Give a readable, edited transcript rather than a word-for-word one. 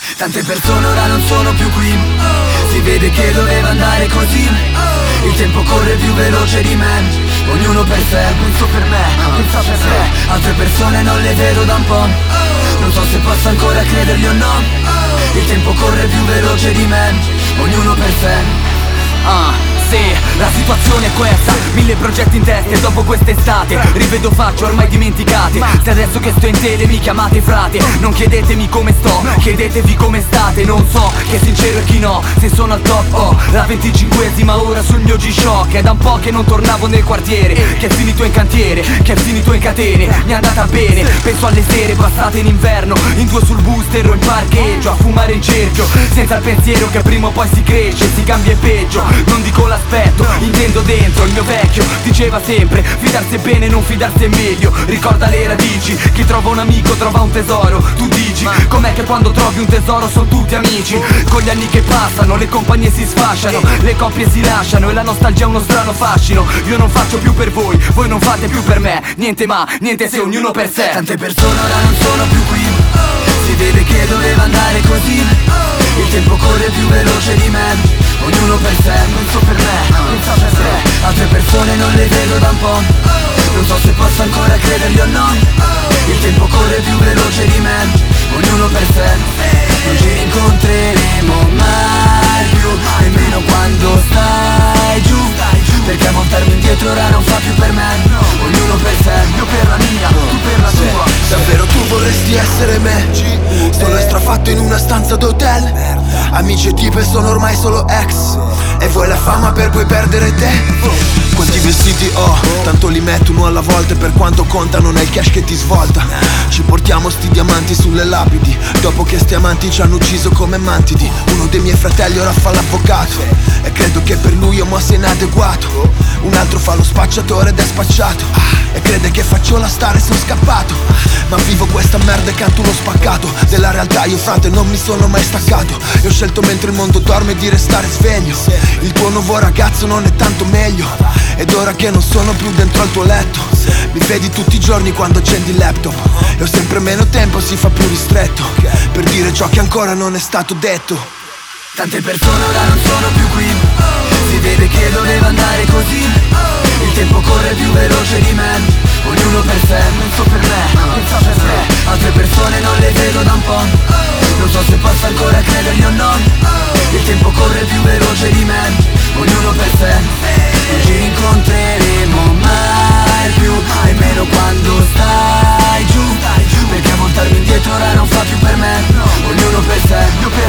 Tante persone ora non sono più qui, si vede che doveva andare così. Il tempo corre più veloce di me, ognuno per sé, penso per me, pensa per sé. Altre persone non le vedo da un po', non so se posso ancora credergli o no. Il tempo corre più veloce di me, ognuno per sé. Sì, la situazione è questa, 1000 progetti in testa e dopo quest'estate rivedo facce ormai dimenticate. Se adesso che sto in tele mi chiamate frate, non chiedetemi come sto, chiedetevi come state. Non so chi è sincero e chi no, se sono al top la 25esima ora sul mio G-Shock. È da un po' che non tornavo nel quartiere, che è finito in cantiere, che è finito in catene. Mi è andata bene, penso alle sere passate in inverno, in due sul booster o in parcheggio, a fumare in cerchio, senza il pensiero che prima o poi si cresce, si cambia e peggio. Non dico l'aspetto, intendo dentro. Il mio vecchio diceva sempre, fidarsi è bene, non fidarsi è meglio. Ricorda le radici, chi trova un amico trova un tesoro. Tu dici, com'è che quando trovi un tesoro sono tutti amici? Con gli anni che passano, le compagnie si sfasciano, le coppie si lasciano e la nostalgia è uno strano fascino. Io non faccio più per voi non fate più per me. Niente ma, niente se, ognuno per sé. Tante persone ora non sono più qui, si vede che doveva andare così. Il tempo corre più veloce di me, ognuno per sé, penso per me, pensa per sé. Altre persone non le vedo da un po', non so se posso ancora credergli o no. Il tempo corre più veloce di me, ognuno per sé. Non ci rincontreremo mai più, nemmeno quando stai giù, perché voltarmi indietro ora non fa più per me. Ognuno per sé, io per la mia, tu per la tua. Davvero tu vorresti essere me? Solo estrafatto in una stanza d'hotel. Amici e tipe sono ormai solo ex, e vuoi la fama per poi perdere te? Quanti vestiti ho, tanto li metto uno alla volta, e per quanto conta non è il cash che ti svolta. Ci portiamo sti diamanti sulle lapidi, dopo che sti amanti ci hanno ucciso come mantidi. Uno dei miei fratelli ora fa l'avvocato, e credo che per lui io mo sia inadeguato. Un altro fa lo spacciatore ed è spacciato, e crede che faccio la star e sono scappato. Ma vivo questa merda e canto uno spaccato della realtà, io frate non mi sono mai staccato. E ho scelto mentre il mondo dorme di restare sveglio. Il tuo nuovo ragazzo non è tanto meglio, ed ora che non sono più dentro al tuo letto, mi vedi tutti i giorni quando accendi il laptop. E ho sempre meno tempo, si fa più ristretto per dire ciò che ancora non è stato detto. Tante persone ora non sono più qui, si vede che doveva andare così. Il tempo corre più veloce di me, ognuno per sé, penso per me, pensa per sé. Altre persone non le vedo da un po', non so se posso ancora credergli o no. Il tempo corre più veloce di me, ognuno per sé. Non ci rincontreremo mai più, nemmeno quando stai giù, perché voltarmi indietro ora non fa più per me. Ognuno per sé, io per